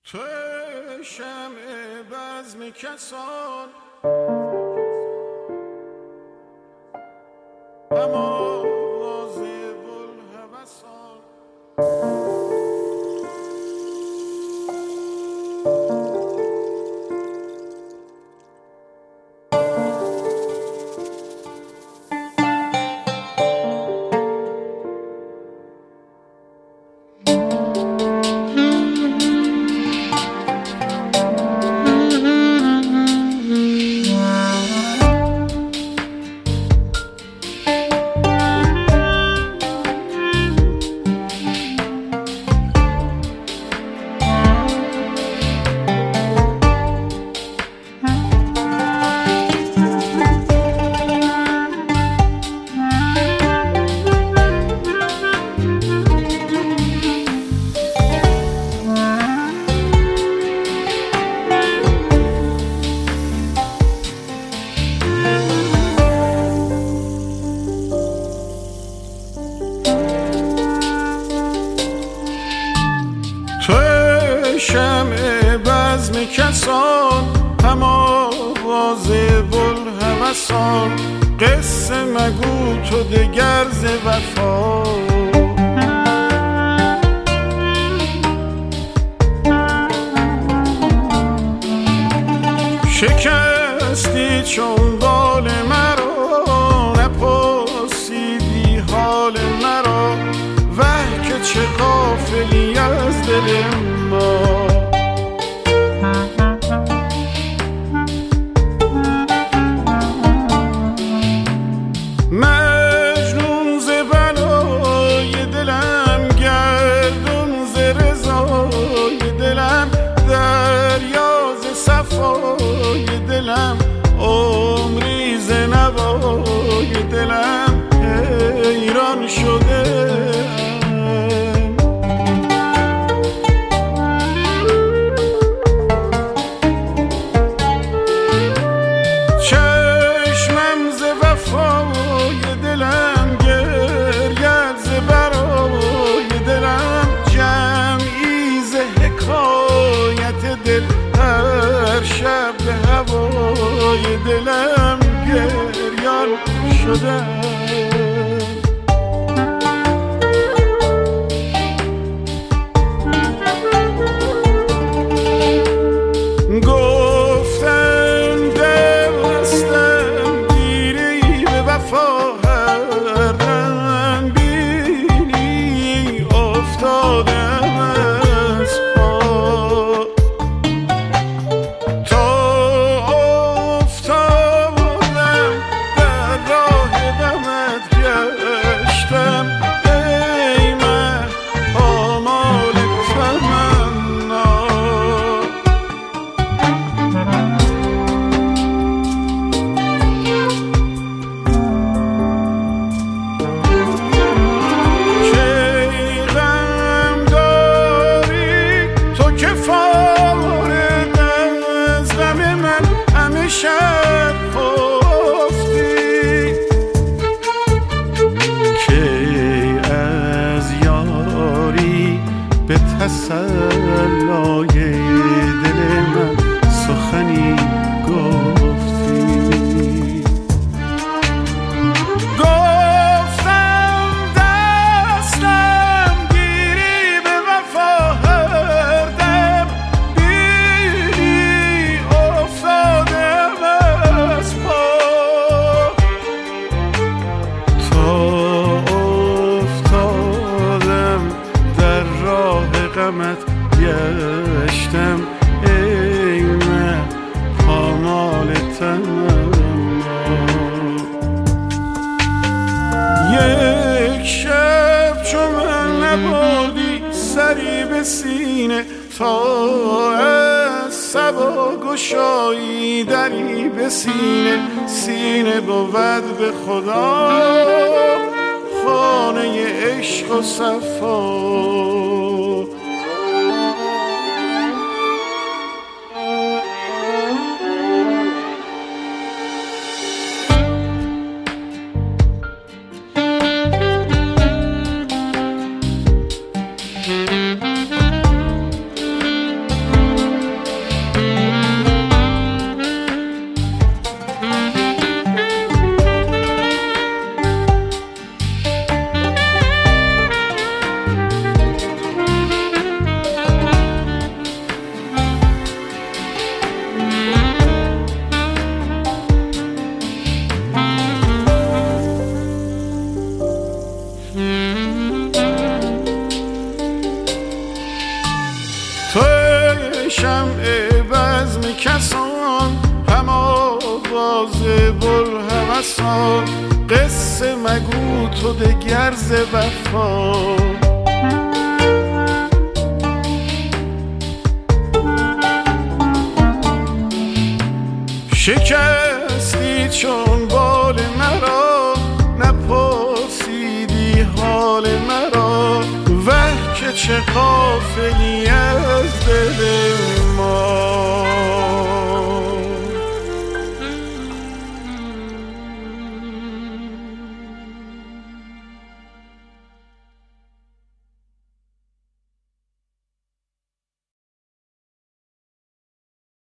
تو شمع بزم کسان هم آواز بوالهوسان شمع بزم کسان هم آواز بوالهوسان قصه مگو تو دگر ز وفا شکستی چون بال مرا نپرسیدی حال مرا وه که چه غافلی از دل ما مجنون ز بلای دلم گردون ز رضای دلم دریا ز صفای دلم عمری ز نوای دلم حیران شده هر شب به هوای دلم گریان شدم گفتم دستم دیری به وفا هر دم بینی افتادم از پا شب خفتی که از یاری به تسلای دل من سخنی گفتی گفتم دستم گیری به وفا هر دم بینی افتادم غمت گشتم ای من پامال تنها یک شب چون من نبردی سری به سینه تا از صبا گشایی دری به سینه سینه بود به خدا خانه عشق و صفا شمع بزم کسان، هم آواز بلهوسان، قصه مگو تو دگر ز وفا. شکستی چون بال مرا، نپرسیدی حال مرا، وه که چه غافلی از دل ما.